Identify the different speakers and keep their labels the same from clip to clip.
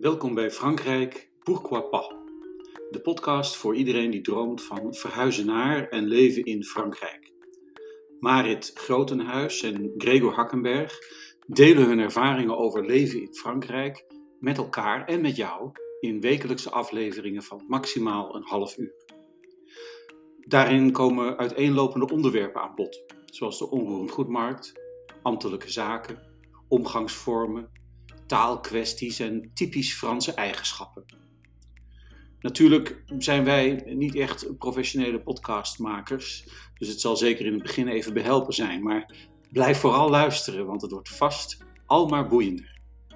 Speaker 1: Welkom bij Frankrijk, Pourquoi pas? De podcast voor iedereen die droomt van verhuizen naar en leven in Frankrijk. Marit Grotenhuis en Gregor Hakkenberg delen hun ervaringen over leven in Frankrijk met elkaar en met jou in wekelijkse afleveringen van maximaal een half uur. Daarin komen uiteenlopende onderwerpen aan bod, zoals de onroerend goedmarkt, ambtelijke zaken, omgangsvormen, taalkwesties en typisch Franse eigenschappen. Natuurlijk zijn wij niet echt professionele podcastmakers, dus het zal zeker in het begin even behelpen zijn, maar blijf vooral luisteren, want het wordt vast al maar boeiender.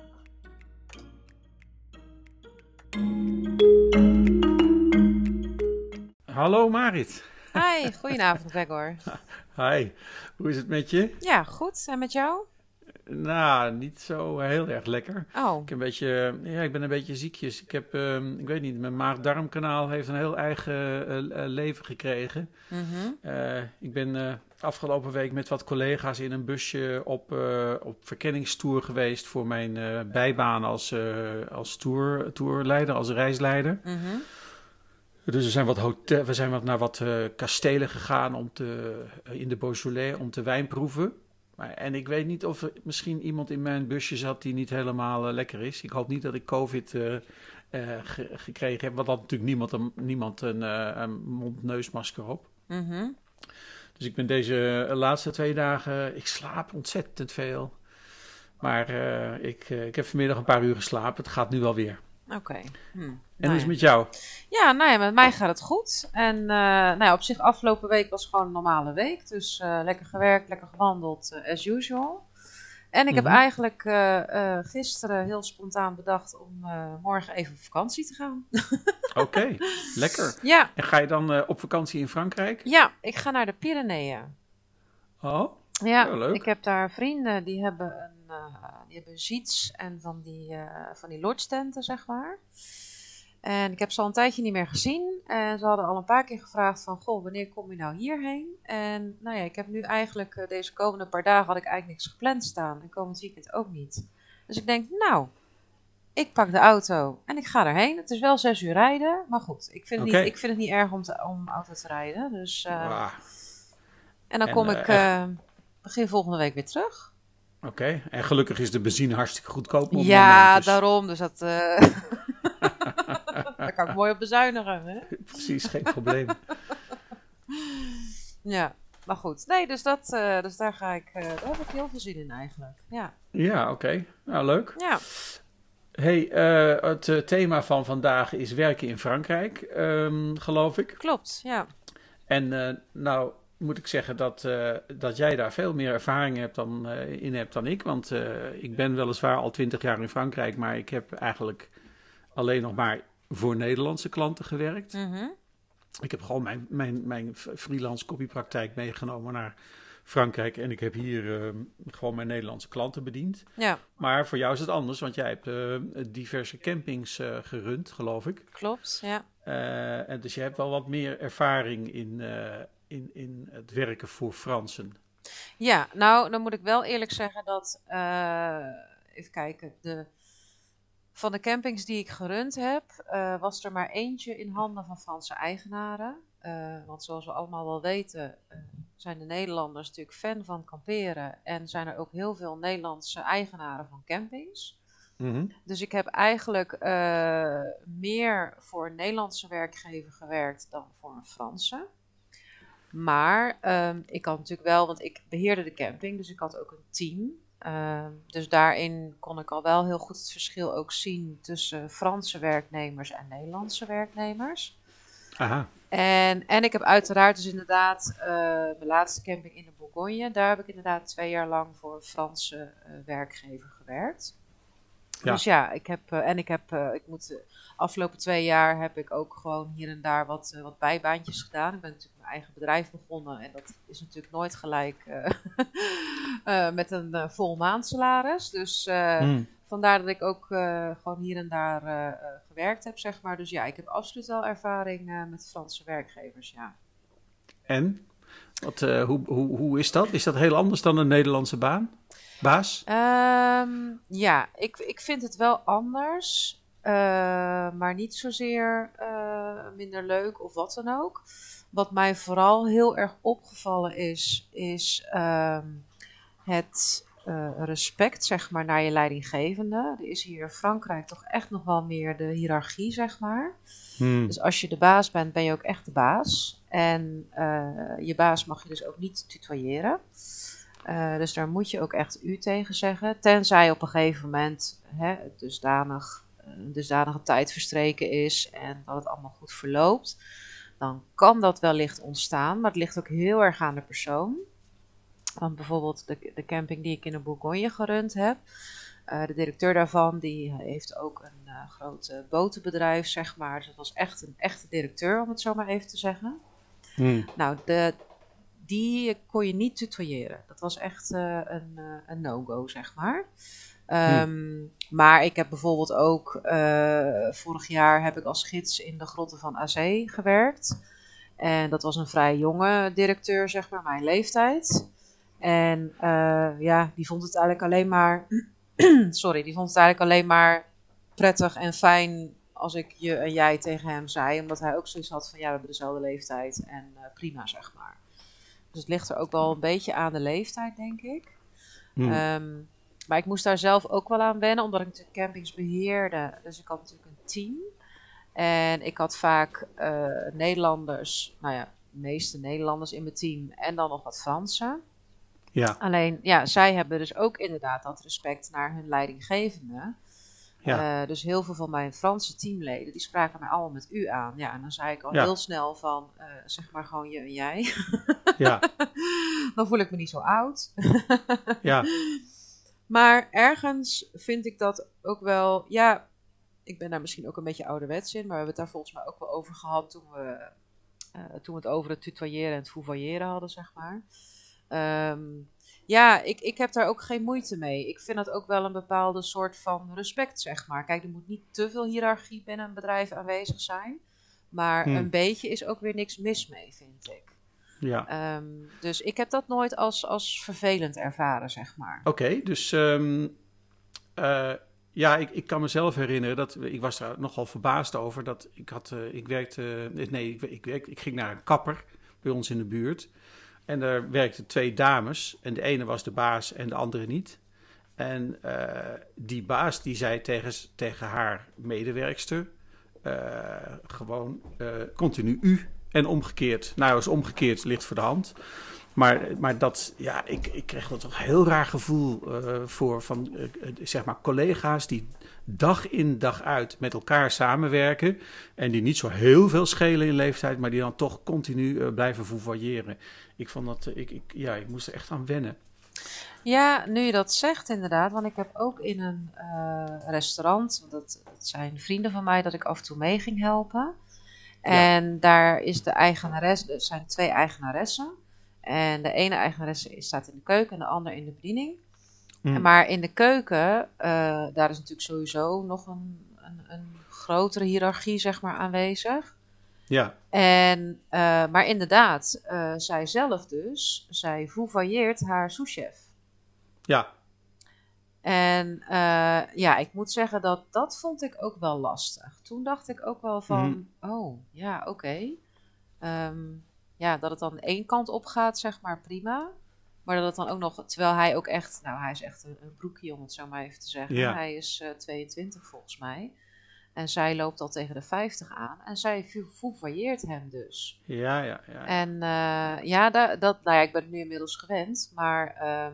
Speaker 1: Hallo Marit.
Speaker 2: Hi, goedenavond Gregor.
Speaker 1: Hi, hoe is het met je?
Speaker 2: Ja, goed. En met jou?
Speaker 1: Nou, niet zo heel erg lekker.
Speaker 2: Oh.
Speaker 1: Ik ben een beetje ziekjes. Ik weet niet, mijn maag-darmkanaal heeft een heel eigen leven gekregen.
Speaker 2: Mm-hmm.
Speaker 1: Ik ben afgelopen week met wat collega's in een busje op verkenningstour geweest voor mijn bijbaan als tourleider, als reisleider.
Speaker 2: Mm-hmm.
Speaker 1: Dus we zijn wat naar wat kastelen gegaan in de Beaujolais om te wijnproeven. En ik weet niet of er misschien iemand in mijn busje zat die niet helemaal lekker is. Ik hoop niet dat ik COVID gekregen heb, want had natuurlijk niemand een mond-neusmasker op.
Speaker 2: Mm-hmm.
Speaker 1: Dus ik ben deze laatste 2 dagen, ik slaap ontzettend veel. Maar ik heb vanmiddag een paar uur geslapen, het gaat nu wel weer.
Speaker 2: Oké.
Speaker 1: En hoe is het met jou?
Speaker 2: Ja, met mij gaat het goed. En op zich afgelopen week was gewoon een normale week. Dus lekker gewerkt, lekker gewandeld, as usual. En ik heb eigenlijk gisteren heel spontaan bedacht om morgen even op vakantie te gaan.
Speaker 1: Oké, lekker.
Speaker 2: Ja.
Speaker 1: En ga je dan op vakantie in Frankrijk?
Speaker 2: Ja, ik ga naar de Pyreneeën.
Speaker 1: Oh,
Speaker 2: ja,
Speaker 1: leuk.
Speaker 2: Ik heb daar vrienden die hebben giets en van die lodgetenten, zeg maar. En ik heb ze al een tijdje niet meer gezien. En ze hadden al een paar keer gevraagd van, goh, wanneer kom je nou hierheen? En ik heb nu eigenlijk deze komende paar dagen had ik eigenlijk niks gepland staan. En komend weekend ook niet. Dus ik denk, ik pak de auto en ik ga erheen. Het is wel 6 uur rijden, maar goed. Ik vind het niet erg om auto te rijden. Dus, en dan kom ik begin volgende week weer terug.
Speaker 1: Oké, en gelukkig is de benzine hartstikke goedkoop op het
Speaker 2: moment,
Speaker 1: dus.
Speaker 2: Daarom. Dus dat... Daar kan ik mooi op bezuinigen, hè?
Speaker 1: Precies, geen probleem.
Speaker 2: Ja, maar goed. Nee, dus daar daar heb ik heel veel zin in eigenlijk.
Speaker 1: Ja, oké. Nou, leuk.
Speaker 2: Ja.
Speaker 1: Hey, het thema van vandaag is werken in Frankrijk, geloof ik.
Speaker 2: Klopt, ja.
Speaker 1: En moet ik zeggen dat jij daar veel meer ervaring hebt dan ik. Want ik ben weliswaar al 20 jaar in Frankrijk, maar ik heb eigenlijk alleen nog maar voor Nederlandse klanten gewerkt.
Speaker 2: Mm-hmm.
Speaker 1: Ik heb gewoon mijn freelance copypraktijk meegenomen naar Frankrijk. En ik heb hier gewoon mijn Nederlandse klanten bediend.
Speaker 2: Ja.
Speaker 1: Maar voor jou is het anders, want jij hebt diverse campings gerund, geloof ik.
Speaker 2: Klopt, ja.
Speaker 1: En dus je hebt wel wat meer ervaring in het werken voor Fransen.
Speaker 2: Ja, dan moet ik wel eerlijk zeggen dat... even kijken, van de campings die ik gerund heb, was er maar eentje in handen van Franse eigenaren. Want zoals we allemaal wel weten, zijn de Nederlanders natuurlijk fan van kamperen. En zijn er ook heel veel Nederlandse eigenaren van campings.
Speaker 1: Mm-hmm.
Speaker 2: Dus ik heb eigenlijk meer voor een Nederlandse werkgever gewerkt dan voor een Franse. Maar ik had natuurlijk wel, want ik beheerde de camping, dus ik had ook een team. Dus daarin kon ik al wel heel goed het verschil ook zien tussen Franse werknemers en Nederlandse werknemers.
Speaker 1: Aha.
Speaker 2: En ik heb uiteraard dus inderdaad mijn laatste camping in de Bourgogne. Daar heb ik inderdaad 2 jaar lang voor een Franse werkgever gewerkt. Ja. Dus ja, de afgelopen 2 jaar heb ik ook gewoon hier en daar wat bijbaantjes gedaan. Ik ben natuurlijk mijn eigen bedrijf begonnen en dat is natuurlijk nooit gelijk met een vol maandsalaris. Dus vandaar dat ik ook gewoon hier en daar gewerkt heb, zeg maar. Dus ja, ik heb absoluut wel ervaring met Franse werkgevers, ja.
Speaker 1: En? Hoe is dat? Is dat heel anders dan een Nederlandse baas?
Speaker 2: Ja, ik vind het wel anders. maar niet zozeer minder leuk of wat dan ook. Wat mij vooral heel erg opgevallen is het respect, zeg maar, naar je leidinggevende. Er is hier in Frankrijk toch echt nog wel meer de hiërarchie, zeg maar. Dus als je de baas bent, ben je ook echt de baas. En je baas mag je dus ook niet tutoyeren. Dus daar moet je ook echt u tegen zeggen. Tenzij op een gegeven moment dusdanige tijd verstreken is en dat het allemaal goed verloopt. Dan kan dat wellicht ontstaan, maar het ligt ook heel erg aan de persoon. Want bijvoorbeeld de camping die ik in de Bourgogne gerund heb. De directeur daarvan die heeft ook een groot botenbedrijf, zeg maar. Dus dat was echt een echte directeur, om het zo maar even te zeggen. Nou, die kon je niet tutoyeren. Dat was echt een no-go, zeg maar. Maar ik heb bijvoorbeeld ook vorig jaar heb ik als gids in de grotten van Azé gewerkt. En dat was een vrij jonge directeur, zeg maar, mijn leeftijd. En die vond het eigenlijk alleen maar die vond het eigenlijk alleen maar prettig en fijn als ik je en jij tegen hem zei. Omdat hij ook zoiets had van, ja, we hebben dezelfde leeftijd en prima, zeg maar. Dus het ligt er ook wel een beetje aan de leeftijd, denk ik. Maar ik moest daar zelf ook wel aan wennen, omdat ik natuurlijk campings beheerde. Dus ik had natuurlijk een team. En ik had vaak Nederlanders, nou ja, de meeste Nederlanders in mijn team. En dan nog wat Fransen.
Speaker 3: Ja.
Speaker 2: Alleen, ja, zij hebben dus ook inderdaad dat respect naar hun leidinggevende.
Speaker 3: Ja.
Speaker 2: Dus heel veel van mijn Franse teamleden, die spraken mij allemaal met u aan. Ja, en dan zei ik al heel snel van, zeg maar gewoon je en jij.
Speaker 3: Ja.
Speaker 2: Dan voel ik me niet zo oud.
Speaker 3: Ja.
Speaker 2: Maar ergens vind ik dat ook wel, ja, ik ben daar misschien ook een beetje ouderwets in, maar we hebben het daar volgens mij ook wel over gehad toen we het over het tutoyeren en het vouvoyeren hadden, zeg maar. Ik heb daar ook geen moeite mee. Ik vind dat ook wel een bepaalde soort van respect, zeg maar. Kijk, er moet niet te veel hiërarchie binnen een bedrijf aanwezig zijn. Maar een beetje is ook weer niks mis mee, vind ik.
Speaker 3: Ja.
Speaker 2: Dus ik heb dat nooit als vervelend ervaren, zeg maar.
Speaker 3: Oké, dus ik kan mezelf herinneren dat ik was daar nogal verbaasd over. Dat ik ging naar een kapper bij ons in de buurt. En daar werkten 2 dames. En de ene was de baas en de andere niet. En die baas die zei tegen haar medewerkster gewoon continu u en omgekeerd. Nou, als omgekeerd ligt voor de hand. Maar dat, ja, ik kreeg er toch een heel raar gevoel voor van zeg maar collega's die dag in dag uit met elkaar samenwerken en die niet zo heel veel schelen in leeftijd, maar die dan toch continu blijven vouvoyeren. Ik vond dat, ik moest er echt aan wennen.
Speaker 2: Ja, nu je dat zegt inderdaad, want ik heb ook in een restaurant, dat zijn vrienden van mij, dat ik af en toe mee ging helpen. En daar is de eigenares, er zijn 2 eigenaressen. En de ene eigenaresse staat in de keuken en de andere in de bediening. Maar in de keuken, daar is natuurlijk sowieso nog een grotere hiërarchie, zeg maar, aanwezig.
Speaker 3: Ja.
Speaker 2: Maar inderdaad, zij zelf dus, zij vouvoyeert haar souschef.
Speaker 3: Ja.
Speaker 2: En ik moet zeggen dat vond ik ook wel lastig. Toen dacht ik ook wel van, oké. Dat het dan één kant op gaat, zeg maar, prima. Maar dat het dan ook nog, terwijl hij ook echt, nou, hij is echt een broekje, om het zo maar even te zeggen. Ja. Hij is 22 volgens mij. En zij loopt al tegen de 50 aan. En zij vouvoyeert hem dus.
Speaker 3: Ja.
Speaker 2: En ik ben het nu inmiddels gewend. Maar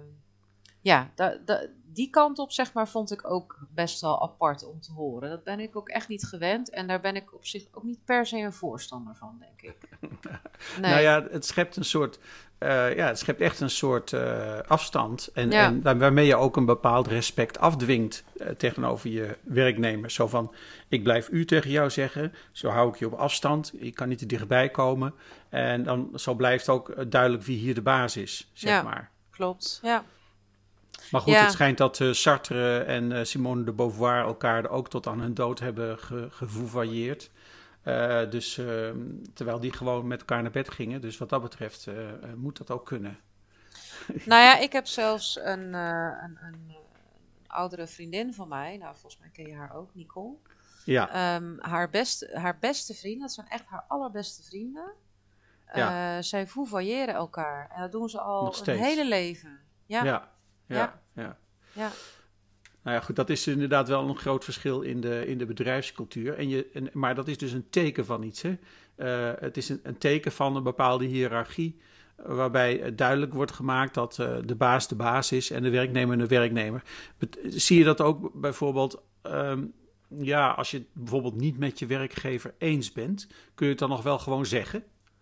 Speaker 2: die kant op, zeg maar, vond ik ook best wel apart om te horen. Dat ben ik ook echt niet gewend. En daar ben ik op zich ook niet per se een voorstander van, denk ik.
Speaker 3: Nee. Nou ja, het schept een soort... het schept echt een soort afstand. En waarmee je ook een bepaald respect afdwingt tegenover je werknemer. Zo van, ik blijf u tegen jou zeggen. Zo hou ik je op afstand. Ik kan niet te dichtbij komen. En dan zo blijft ook duidelijk wie hier de baas is, zeg maar.
Speaker 2: Klopt, ja.
Speaker 3: Maar goed, het schijnt dat Sartre en Simone de Beauvoir elkaar er ook tot aan hun dood hebben gevouvoyeerd. Terwijl die gewoon met elkaar naar bed gingen. Dus wat dat betreft moet dat ook kunnen.
Speaker 2: Nou ja, ik heb zelfs een oudere vriendin van mij. Nou, volgens mij ken je haar ook, Nicole.
Speaker 3: Ja.
Speaker 2: Haar beste vrienden, dat zijn echt haar allerbeste vrienden.
Speaker 3: Ja.
Speaker 2: Zij vouvoyeren elkaar. En dat doen ze
Speaker 3: Nog
Speaker 2: al een
Speaker 3: steeds.
Speaker 2: hele leven. Ja.
Speaker 3: Ja. Nou ja, goed, dat is inderdaad wel een groot verschil in de bedrijfscultuur. Maar dat is dus een teken van iets. Hè? Het is een teken van een bepaalde hiërarchie, waarbij duidelijk wordt gemaakt dat de baas is en de werknemer de werknemer. Zie je dat ook bijvoorbeeld, als je het bijvoorbeeld niet met je werkgever eens bent, kun je het dan nog wel gewoon zeggen?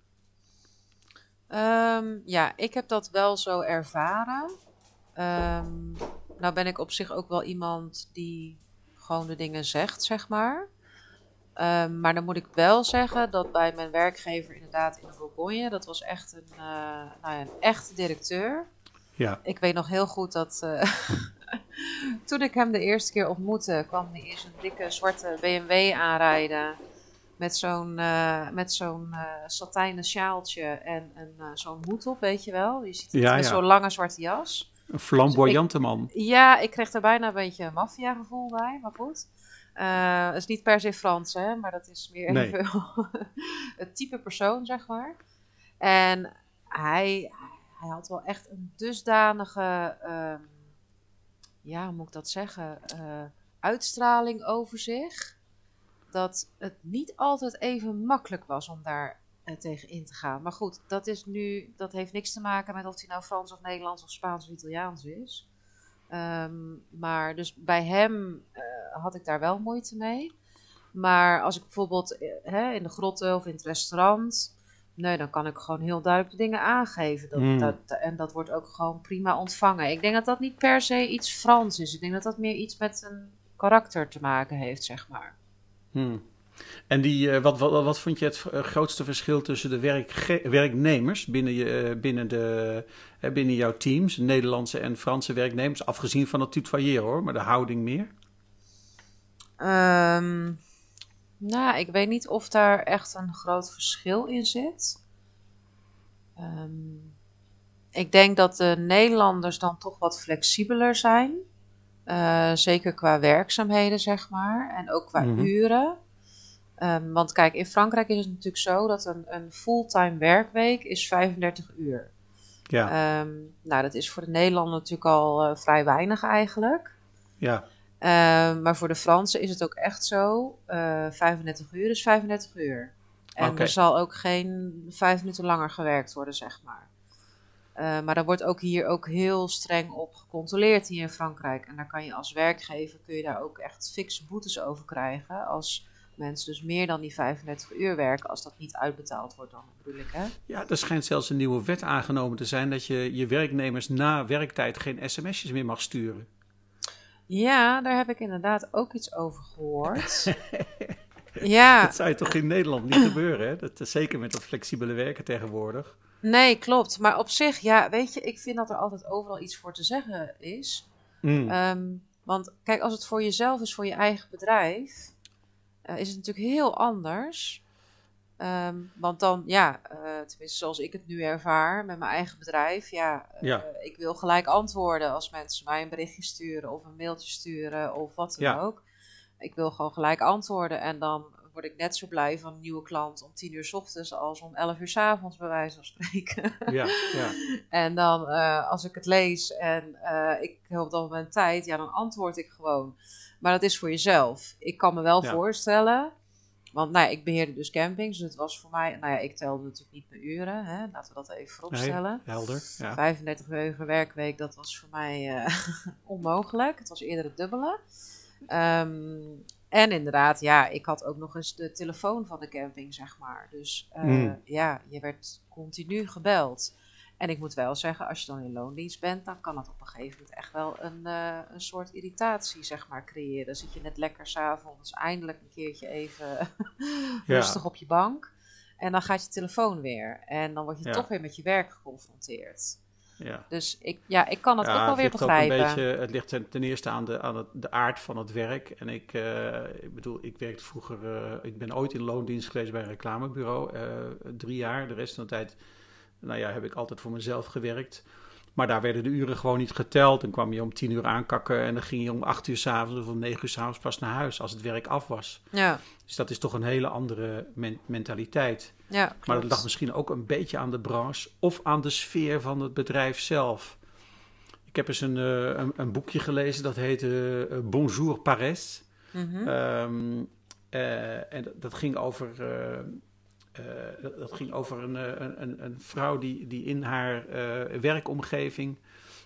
Speaker 2: Ik heb dat wel zo ervaren. Nou ben ik op zich ook wel iemand die gewoon de dingen zegt, zeg maar. Maar dan moet ik wel zeggen dat bij mijn werkgever inderdaad in de Bourgogne, dat was echt een echte directeur.
Speaker 3: Ja.
Speaker 2: Ik weet nog heel goed dat toen ik hem de eerste keer ontmoette, kwam hij in zo'n dikke zwarte BMW aanrijden. Met zo'n satijnen sjaaltje en zo'n hoed op, weet je wel. Je ziet het met zo'n lange zwarte jas.
Speaker 3: Een flamboyante man.
Speaker 2: Ja, ik kreeg er bijna een beetje een maffia-gevoel bij, maar goed. Het is niet per se Frans, hè, maar dat is meer even het type persoon, zeg maar. En hij had wel echt een dusdanige, hoe moet ik dat zeggen, uitstraling over zich, dat het niet altijd even makkelijk was om daar tegen in te gaan. Maar goed, dat heeft niks te maken met of hij nou Frans of Nederlands of Spaans of Italiaans is. Maar dus bij hem had ik daar wel moeite mee. Maar als ik bijvoorbeeld in de grotto of in het restaurant, dan kan ik gewoon heel duidelijk de dingen aangeven. En dat wordt ook gewoon prima ontvangen. Ik denk dat dat niet per se iets Frans is. Ik denk dat dat meer iets met een karakter te maken heeft, zeg maar.
Speaker 3: En wat vond je het grootste verschil tussen de werknemers binnen jouw teams, Nederlandse en Franse werknemers, afgezien van het tutoyeren hoor, maar de houding meer?
Speaker 2: Ik weet niet of daar echt een groot verschil in zit. Ik denk dat de Nederlanders dan toch wat flexibeler zijn. Zeker qua werkzaamheden, zeg maar. En ook qua uren. Want kijk, in Frankrijk is het natuurlijk zo dat een fulltime werkweek is 35 uur.
Speaker 3: Ja.
Speaker 2: Dat is voor de Nederlander natuurlijk al vrij weinig eigenlijk.
Speaker 3: Ja.
Speaker 2: Maar voor de Fransen is het ook echt zo. 35 uur is 35 uur. En er zal ook geen 5 minuten langer gewerkt worden, zeg maar. Maar daar wordt ook hier ook heel streng op gecontroleerd hier in Frankrijk. En daar kan je als werkgever daar ook echt fikse boetes over krijgen. Als mensen dus meer dan die 35 uur werken, als dat niet uitbetaald wordt dan, bedoel ik, hè?
Speaker 3: Ja, er schijnt zelfs een nieuwe wet aangenomen te zijn dat je werknemers na werktijd geen sms'jes meer mag sturen.
Speaker 2: Ja, daar heb ik inderdaad ook iets over gehoord. Ja.
Speaker 3: Dat zou je toch in Nederland niet gebeuren, hè? Dat, zeker met dat flexibele werken tegenwoordig.
Speaker 2: Nee, klopt. Maar op zich, weet je, ik vind dat er altijd overal iets voor te zeggen is. Want kijk, als het voor jezelf is, voor je eigen bedrijf, is het natuurlijk heel anders. Want dan, tenminste zoals ik het nu ervaar met mijn eigen bedrijf, ik wil gelijk antwoorden als mensen mij een berichtje sturen of een mailtje sturen of wat dan ook. Ik wil gewoon gelijk antwoorden en dan word ik net zo blij van een nieuwe klant om 10 uur 's ochtends als om 11 uur 's avonds, bij wijze van spreken.
Speaker 3: Ja.
Speaker 2: En dan als ik het lees en ik heb op dat moment tijd, dan antwoord ik gewoon. Maar dat is voor jezelf. Ik kan me wel voorstellen, want ik beheerde dus campings, dus het was voor mij, ik telde natuurlijk niet per uren, hè, laten we dat even vooropstellen.
Speaker 3: Nee, helder. Ja.
Speaker 2: 35 uur werkweek, dat was voor mij onmogelijk. Het was eerder het dubbele. En inderdaad, ik had ook nog eens de telefoon van de camping, zeg maar. Dus je werd continu gebeld. En ik moet wel zeggen, als je dan in loondienst bent, dan kan het op een gegeven moment echt wel een soort irritatie, zeg maar, creëren. Dan zit je net lekker 's avonds eindelijk een keertje even rustig op je bank. En dan gaat je telefoon weer. En dan word je toch weer met je werk geconfronteerd. Ja. Dus ik kan het ook wel weer begrijpen.
Speaker 3: Het ligt ten eerste aan de aard van het werk. En ik werkte vroeger, ik ben ooit in loondienst geweest bij een reclamebureau, 3 jaar. De rest van de tijd heb ik altijd voor mezelf gewerkt. Maar daar werden de uren gewoon niet geteld. Dan kwam je om 10 uur aankakken en dan ging je om 8 uur 's avonds of om 9 uur 's avonds pas naar huis als het werk af was.
Speaker 2: Ja.
Speaker 3: Dus dat is toch een hele andere mentaliteit.
Speaker 2: Ja, klopt.
Speaker 3: Maar dat lag misschien ook een beetje aan de branche of aan de sfeer van het bedrijf zelf. Ik heb eens een boekje gelezen dat heette Bonjour Paris. En dat ging over een vrouw die in haar werkomgeving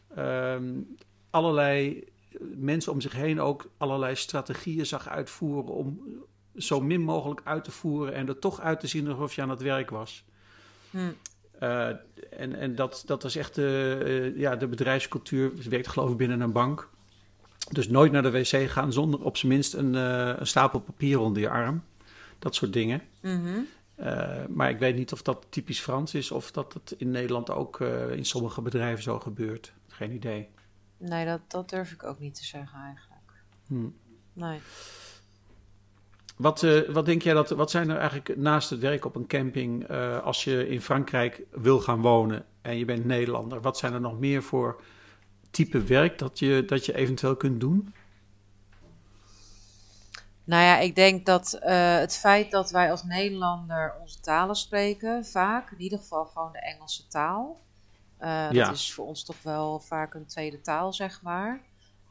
Speaker 3: allerlei mensen om zich heen ook allerlei strategieën zag uitvoeren om zo min mogelijk uit te voeren en er toch uit te zien alsof je aan het werk was. En dat was echt de bedrijfscultuur. Ze werkte geloof ik binnen een bank. Dus nooit naar de wc gaan zonder op zijn minst een stapel papier onder je arm. Dat soort dingen. Maar ik weet niet of dat typisch Frans is of dat het in Nederland ook in sommige bedrijven zo gebeurt. Geen idee.
Speaker 2: Nee, dat durf ik ook niet te zeggen eigenlijk. Nee.
Speaker 3: Wat denk jij wat zijn er eigenlijk naast het werk op een camping als je in Frankrijk wil gaan wonen en je bent Nederlander? Wat zijn er nog meer voor type werk dat je eventueel kunt doen?
Speaker 2: Nou ja, ik denk dat het feit dat wij als Nederlander onze talen spreken, vaak, in ieder geval gewoon de Engelse taal. Dat is voor ons toch wel vaak een tweede taal, zeg maar.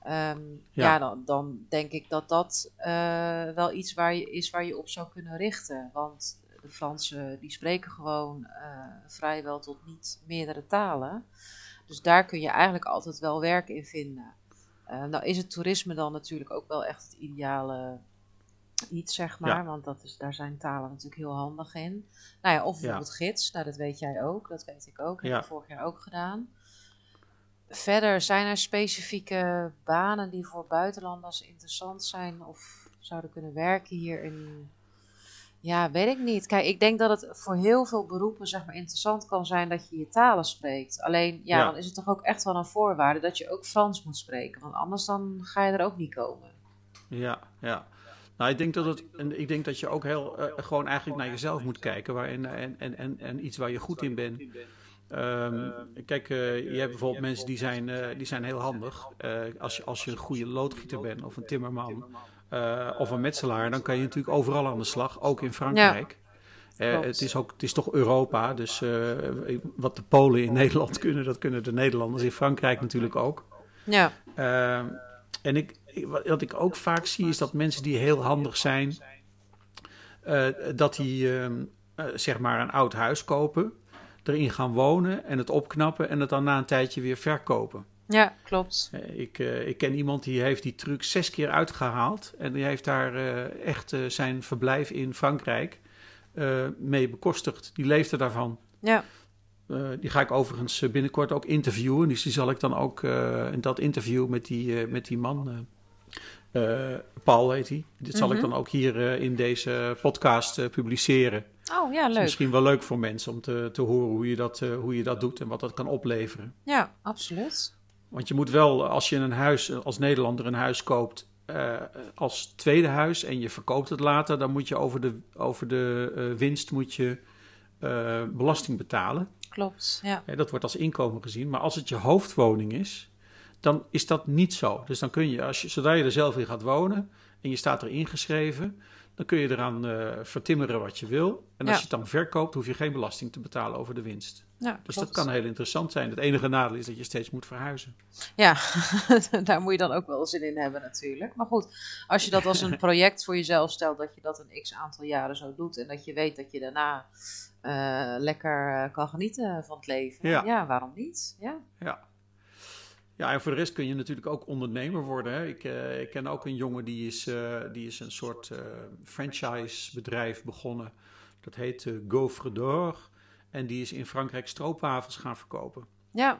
Speaker 2: Dan denk ik dat wel iets waar je op zou kunnen richten. Want de Fransen die spreken gewoon vrijwel tot niet meerdere talen. Dus daar kun je eigenlijk altijd wel werk in vinden. Nou is het toerisme dan natuurlijk ook wel echt het ideale iets, zeg maar. Want daar zijn talen natuurlijk heel handig in. Nou ja, of bijvoorbeeld gids. Nou, dat weet jij ook. Dat weet ik ook. Dat heb ik vorig jaar ook gedaan. Verder, zijn er specifieke banen die voor buitenlanders interessant zijn of zouden kunnen werken hier in... Ja, weet ik niet. Kijk, ik denk dat het voor heel veel beroepen zeg maar interessant kan zijn dat je je talen spreekt. Alleen, dan is het toch ook echt wel een voorwaarde dat je ook Frans moet spreken. Want anders dan ga je er ook niet komen. Ja.
Speaker 3: Nou, ik denk dat je ook heel gewoon eigenlijk naar jezelf moet kijken en iets waar je goed in bent. Kijk, je hebt bijvoorbeeld mensen die zijn heel handig. Als je een goede loodgieter bent of een timmerman of een metselaar, dan kan je natuurlijk overal aan de slag, ook in Frankrijk. Het is toch Europa, dus wat de Polen in Nederland kunnen, dat kunnen de Nederlanders in Frankrijk natuurlijk ook.
Speaker 2: Ja.
Speaker 3: En wat ik ook vaak zie is dat mensen die heel handig zijn, dat die zeg maar een oud huis kopen, erin gaan wonen en het opknappen en het dan na een tijdje weer verkopen.
Speaker 2: Ja, klopt.
Speaker 3: Ik ken iemand die heeft die truc 6 keer uitgehaald en die heeft daar echt zijn verblijf in Frankrijk mee bekostigd. Die leefde daarvan.
Speaker 2: Ja.
Speaker 3: Die ga ik overigens binnenkort ook interviewen. Dus die zal ik dan ook in dat interview met die man, Paul heet hij. Dit zal ik dan ook hier in deze podcast publiceren.
Speaker 2: Oh ja, leuk.
Speaker 3: Is misschien wel leuk voor mensen om te horen hoe je dat doet en wat dat kan opleveren.
Speaker 2: Ja, absoluut.
Speaker 3: Want je moet wel, als je als Nederlander een huis koopt als tweede huis en je verkoopt het later, dan moet je over de winst belasting betalen.
Speaker 2: Klopt, ja.
Speaker 3: Dat wordt als inkomen gezien. Maar als het je hoofdwoning is, dan is dat niet zo. Dus dan kun je, zodra je er zelf in gaat wonen en je staat er ingeschreven, dan kun je eraan vertimmeren wat je wil. En als je het dan verkoopt, hoef je geen belasting te betalen over de winst.
Speaker 2: Ja,
Speaker 3: dus dat kan heel interessant zijn. Het enige nadeel is dat je steeds moet verhuizen.
Speaker 2: Ja, daar moet je dan ook wel zin in hebben natuurlijk. Maar goed, als je dat als een project voor jezelf stelt, dat je dat een x-aantal jaren zo doet en dat je weet dat je daarna lekker kan genieten van het leven. Ja, waarom niet?
Speaker 3: Ja, en voor de rest kun je natuurlijk ook ondernemer worden. Hè? Ik ken ook een jongen die is een soort franchisebedrijf begonnen. Dat heet Gaufre d'Or. En die is in Frankrijk stroopwafels gaan verkopen.
Speaker 2: Ja.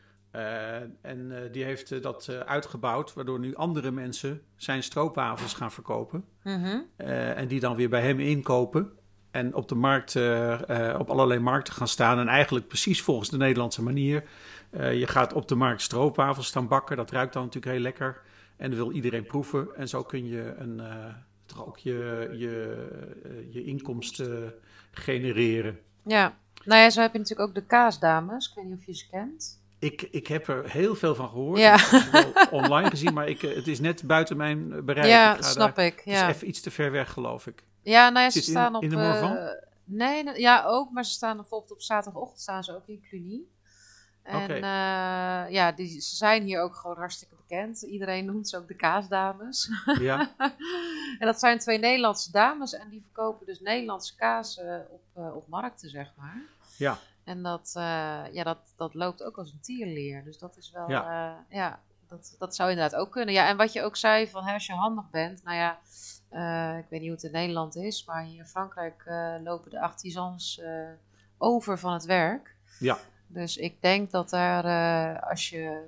Speaker 3: En die heeft dat uitgebouwd, waardoor nu andere mensen zijn stroopwafels gaan verkopen. En die dan weer bij hem inkopen. En op de markt, op allerlei markten gaan staan. En eigenlijk precies volgens de Nederlandse manier. Je gaat op de markt stroopwafels staan bakken. Dat ruikt dan natuurlijk heel lekker. En dat wil iedereen proeven. En zo kun je toch ook je inkomsten genereren.
Speaker 2: Ja, nou ja, zo heb je natuurlijk ook de kaasdames. Ik weet niet of je ze kent.
Speaker 3: Ik heb er heel veel van gehoord.
Speaker 2: Ja.
Speaker 3: Ik heb het wel online gezien, maar het is net buiten mijn bereik.
Speaker 2: Ja, snap ik.
Speaker 3: Het
Speaker 2: Ja.
Speaker 3: is even iets te ver weg, geloof ik.
Speaker 2: Ja, nou ja, ze
Speaker 3: Zit
Speaker 2: staan op...
Speaker 3: in de Morvan?
Speaker 2: Nee, ja ook, maar ze staan bijvoorbeeld op zaterdagochtend staan ze ook in Cluny. En
Speaker 3: Oké.
Speaker 2: ze zijn hier ook gewoon hartstikke bekend. Iedereen noemt ze ook de kaasdames.
Speaker 3: Ja.
Speaker 2: En dat zijn 2 Nederlandse dames en die verkopen dus Nederlandse kaas op markten, zeg maar.
Speaker 3: Ja.
Speaker 2: En dat loopt ook als een tierenlier. Dus dat is wel, dat zou inderdaad ook kunnen. Ja, en wat je ook zei, van als je handig bent, nou ja, ik weet niet hoe het in Nederland is, maar hier in Frankrijk lopen de artisans over van het werk.
Speaker 3: Ja.
Speaker 2: Dus ik denk dat daar, als je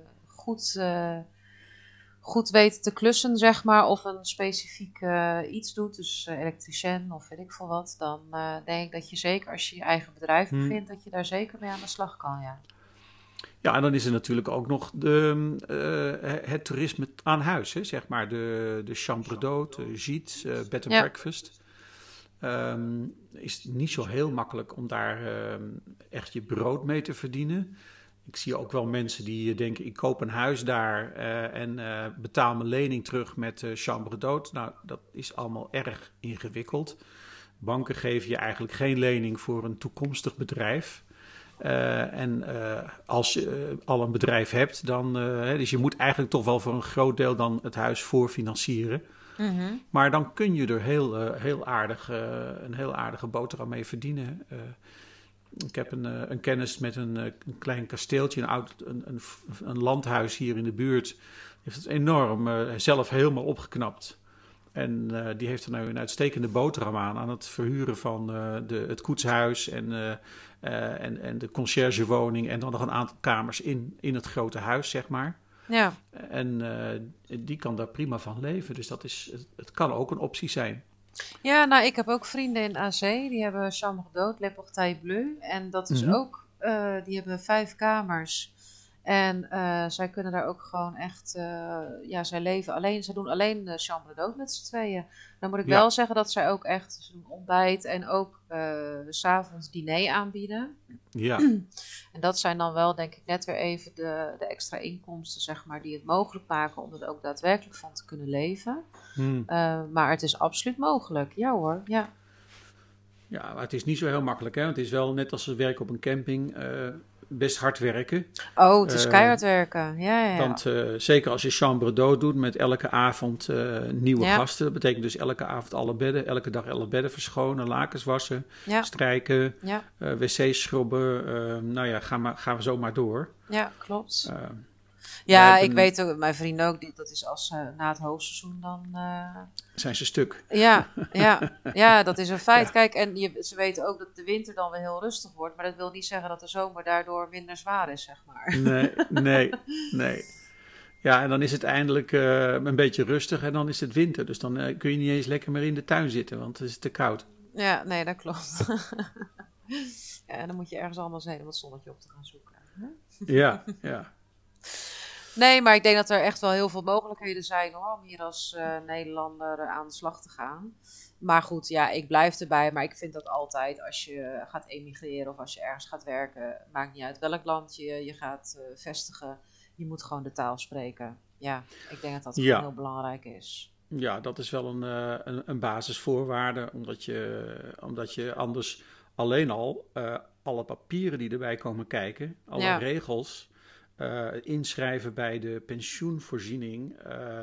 Speaker 2: goed weet te klussen, zeg maar, of een specifiek iets doet, dus elektricien of weet ik veel wat, dan denk ik dat je zeker als je je eigen bedrijf begint, dat je daar zeker mee aan de slag kan, ja.
Speaker 3: Ja, en dan is er natuurlijk ook nog het toerisme aan huis, hè, zeg maar. De chambre d'hôte, gîtes, bed and breakfast. Is niet zo heel makkelijk om daar echt je brood mee te verdienen. Ik zie ook wel mensen die denken, ik koop een huis daar en betaal mijn lening terug met chambre d'hôte. Nou, dat is allemaal erg ingewikkeld. Banken geven je eigenlijk geen lening voor een toekomstig bedrijf. Als je al een bedrijf hebt, dan, dus je moet eigenlijk toch wel voor een groot deel dan het huis voorfinancieren. Mm-hmm. Maar dan kun je er een heel aardige boterham mee verdienen. Ik heb een kennis met een klein kasteeltje, een landhuis hier in de buurt. Die heeft het enorm zelf helemaal opgeknapt. En die heeft er nu een uitstekende boterham aan het verhuren van het koetshuis en de conciërgewoning en dan nog een aantal kamers in het grote huis, zeg maar.
Speaker 2: Ja.
Speaker 3: En die kan daar prima van leven. Dus het kan ook een optie zijn.
Speaker 2: Ja, nou, ik heb ook vrienden in AC, die hebben chambre d'hôte, Le Portail Bleu. En dat is ook, die hebben 5 kamers. En zij kunnen daar ook gewoon echt, zij leven alleen, ze doen alleen de chambre d'hôte met z'n tweeën. Dan moet ik wel zeggen dat zij ook echt, ze doen ontbijt en ook 's avonds diner aanbieden.
Speaker 3: Ja.
Speaker 2: En dat zijn dan wel, denk ik, net weer even de extra inkomsten, zeg maar, die het mogelijk maken om er ook daadwerkelijk van te kunnen leven. Maar het is absoluut mogelijk, ja hoor, ja.
Speaker 3: Ja, maar het is niet zo heel makkelijk, hè? Het is wel net als ze werken op een camping, best hard werken.
Speaker 2: Oh, het is keihard werken, ja.
Speaker 3: Want zeker als je chambre d'hôte doet met elke avond nieuwe gasten. Dat betekent dus elke avond elke dag alle bedden verschonen, lakens wassen, strijken, wc's schrobben. Gaan we zo maar door.
Speaker 2: Ja, klopt. Ik weet ook, mijn vrienden ook, dat is als na het hoogseizoen dan...
Speaker 3: zijn ze stuk.
Speaker 2: Ja, dat is een feit.
Speaker 3: Ja.
Speaker 2: Kijk, en ze weten ook dat de winter dan weer heel rustig wordt. Maar dat wil niet zeggen dat de zomer daardoor minder zwaar is, zeg maar.
Speaker 3: Nee. Ja, en dan is het eindelijk een beetje rustig en dan is het winter. Dus dan kun je niet eens lekker meer in de tuin zitten, want het is te koud.
Speaker 2: Ja, nee, dat klopt. En dan moet je ergens anders heen om het zonnetje op te gaan zoeken.
Speaker 3: Ja.
Speaker 2: Nee, maar ik denk dat er echt wel heel veel mogelijkheden zijn hoor, om hier als Nederlander aan de slag te gaan. Maar goed, ja, ik blijf erbij. Maar ik vind dat altijd als je gaat emigreren of als je ergens gaat werken, maakt niet uit welk land je gaat vestigen. Je moet gewoon de taal spreken. Ja, ik denk dat dat gewoon heel belangrijk is.
Speaker 3: Ja, dat is wel een basisvoorwaarde, omdat je anders alleen al alle papieren die erbij komen kijken, alle regels... inschrijven bij de pensioenvoorziening,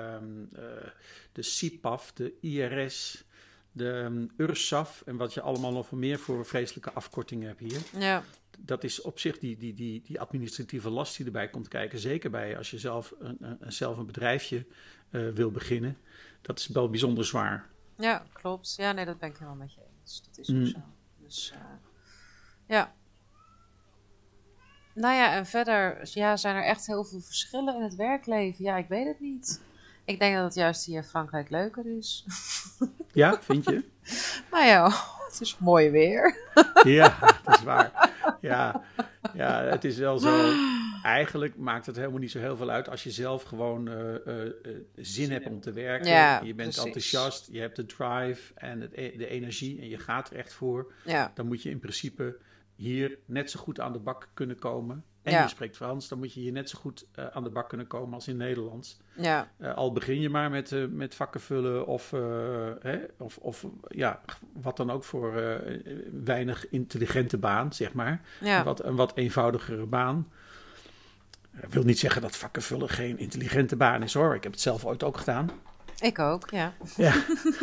Speaker 3: de CIPAF, de IRS, de URSAF en wat je allemaal nog meer voor vreselijke afkortingen hebt hier. Ja. Dat is op zich die administratieve last die erbij komt kijken. Zeker bij als je zelf een bedrijfje wil beginnen. Dat is wel bijzonder zwaar.
Speaker 2: Ja, klopt. Ja, nee, dat ben ik helemaal met je eens. Dat is ook zo. Dus ja. Nou ja, en verder zijn er echt heel veel verschillen in het werkleven. Ja, ik weet het niet. Ik denk dat het juist hier in Frankrijk leuker is.
Speaker 3: Ja, vind je?
Speaker 2: Nou ja, het is mooi weer.
Speaker 3: Ja, dat is waar. Ja, het is wel zo. Eigenlijk maakt het helemaal niet zo heel veel uit als je zelf gewoon zin hebt om te werken. Ja, je bent enthousiast, je hebt de drive en de energie en je gaat er echt voor. Ja. Dan moet je in principe hier net zo goed aan de bak kunnen komen. En je spreekt Frans, dan moet je hier net zo goed aan de bak kunnen komen als in Nederlands.
Speaker 2: Ja.
Speaker 3: Al begin je maar met vakken vullen of wat dan ook voor weinig intelligente baan, zeg maar.
Speaker 2: Ja.
Speaker 3: Een wat eenvoudigere baan. Ik wil niet zeggen dat vakken vullen geen intelligente baan is, hoor. Ik heb het zelf ooit ook gedaan.
Speaker 2: Ik ook, ja.
Speaker 3: Ja.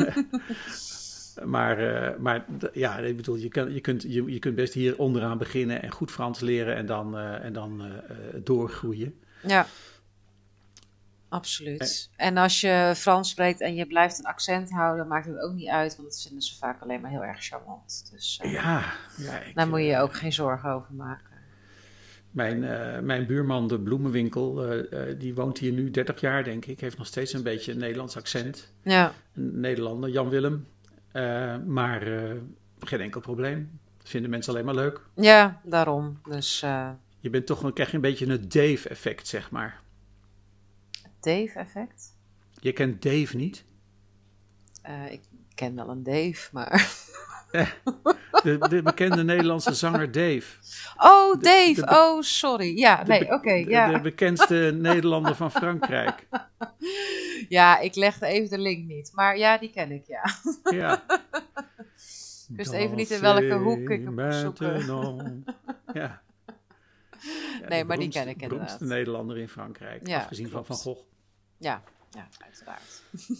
Speaker 3: Maar ik bedoel, je kunt best hier onderaan beginnen en goed Frans leren en dan doorgroeien.
Speaker 2: Ja, absoluut. En als je Frans spreekt en je blijft een accent houden, maakt het ook niet uit, want dat vinden ze vaak alleen maar heel erg charmant. Dus daar moet je je ook geen zorgen over maken.
Speaker 3: Mijn buurman, de bloemenwinkel, die woont hier nu 30 jaar, denk ik. Heeft nog steeds een beetje een Nederlands accent.
Speaker 2: Ja.
Speaker 3: Een Nederlander, Jan Willem. Maar geen enkel probleem. Dat vinden mensen alleen maar leuk.
Speaker 2: Ja, daarom. Dus,
Speaker 3: je bent toch krijg je een beetje het Dave-effect, zeg maar.
Speaker 2: Dave-effect?
Speaker 3: Je kent Dave niet?
Speaker 2: Ik ken wel een Dave, maar...
Speaker 3: De bekende Nederlandse zanger Dave.
Speaker 2: Oh, Dave. Sorry. Ja,
Speaker 3: De bekendste Nederlander van Frankrijk.
Speaker 2: Ja, ik legde even de link niet. Maar ja, die ken ik, ja.
Speaker 3: Ja.
Speaker 2: Ik wist even niet in welke hoek ik hem moest zoeken.
Speaker 3: Ja.
Speaker 2: Nee, maar die ken ik inderdaad.
Speaker 3: De beroemdste Nederlander in Frankrijk, afgezien van Van Gogh.
Speaker 2: Ja, uiteraard.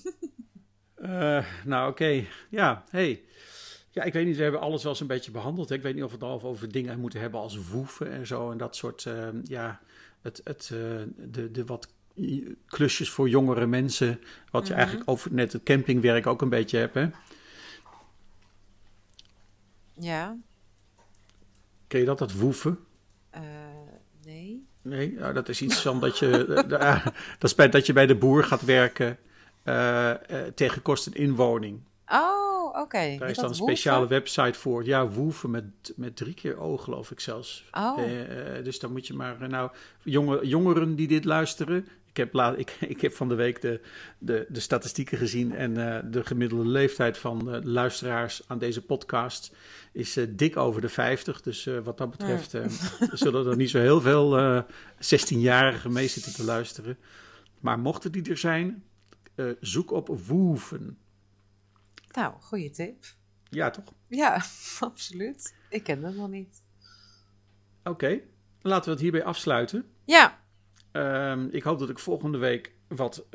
Speaker 3: Oké. Ja, hey. Ja, ik weet niet, we hebben alles wel eens een beetje behandeld. Hè? Ik weet niet of we het al over dingen moeten hebben als woeven en zo. En dat soort, de wat klusjes voor jongere mensen. Wat je eigenlijk over net het campingwerk ook een beetje hebt, hè?
Speaker 2: Ja.
Speaker 3: Ken je dat woeven?
Speaker 2: Nee.
Speaker 3: Nee, nou, dat is iets van dat je bij de boer gaat werken tegen kosten inwoning.
Speaker 2: Oh, oké.
Speaker 3: Daar is dan een speciale website voor. Ja, woeven met 3 keer O, geloof ik zelfs.
Speaker 2: Oh.
Speaker 3: Dus dan moet je maar... jongeren die dit luisteren... Ik heb van de week de statistieken gezien... en de gemiddelde leeftijd van luisteraars aan deze podcast... is dik over de 50. Dus wat dat betreft zullen er niet zo heel veel 16-jarigen mee zitten te luisteren. Maar mochten die er zijn, zoek op woeven.
Speaker 2: Nou, goede tip.
Speaker 3: Ja, toch?
Speaker 2: Ja, absoluut. Ik ken dat nog niet.
Speaker 3: Oké, laten we het hierbij afsluiten.
Speaker 2: Ja.
Speaker 3: Ik hoop dat ik volgende week wat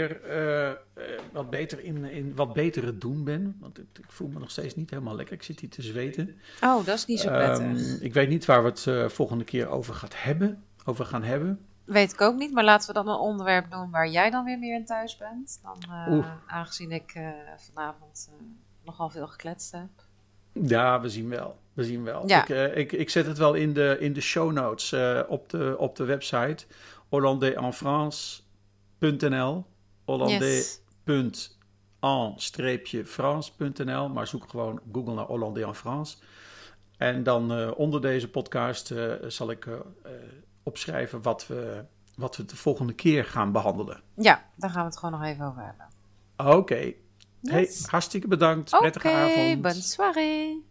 Speaker 3: beter in wat beter het doen ben. Want ik voel me nog steeds niet helemaal lekker. Ik zit hier te zweten.
Speaker 2: Oh, dat is niet zo prettig.
Speaker 3: Ik weet niet waar we het volgende keer over gaan hebben.
Speaker 2: Weet ik ook niet, maar laten we dan een onderwerp doen waar jij dan weer meer in thuis bent. Dan, aangezien ik vanavond nogal veel gekletst heb.
Speaker 3: Ja, we zien wel. Ja. Ik zet het wel in de show notes op de website hollandaisenfrance.nl hollandais.en-france.nl maar zoek gewoon Google naar Hollandais en France. En dan onder deze podcast zal ik opschrijven wat we de volgende keer gaan behandelen.
Speaker 2: Ja, daar gaan we het gewoon nog even over hebben.
Speaker 3: Oké. Yes. Hey, hartstikke bedankt. Prettige avond.
Speaker 2: Bonne soirée.